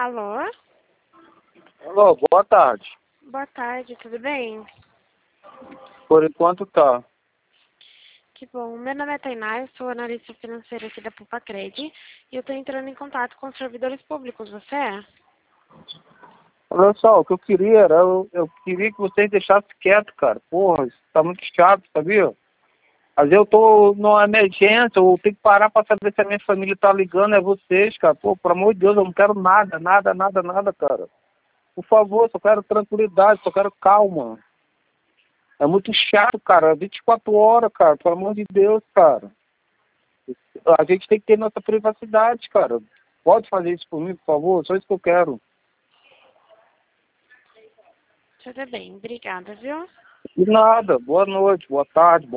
Alô? Alô, boa tarde. Boa tarde, tudo bem? Por enquanto tá. Que bom. Meu nome é Tainá, eu sou analista financeira aqui da Pupacred e eu estou entrando em contato com os servidores públicos, você é? Olha só, o que eu queria era, eu queria que vocês deixassem quieto, cara. Porra, isso tá muito chato, sabia? Às vezes eu tô numa emergência, eu tenho que parar pra saber se a minha família tá ligando, é vocês, cara. Pô, pelo amor de Deus, eu não quero nada, cara. Por favor, só quero tranquilidade, só quero calma. É muito chato, cara. 24 horas, cara. Pelo amor de Deus, cara. A gente tem que ter nossa privacidade, cara. Pode fazer isso por mim, por favor? Só isso que eu quero. Tudo bem, obrigada, viu? De nada. Boa noite, boa tarde,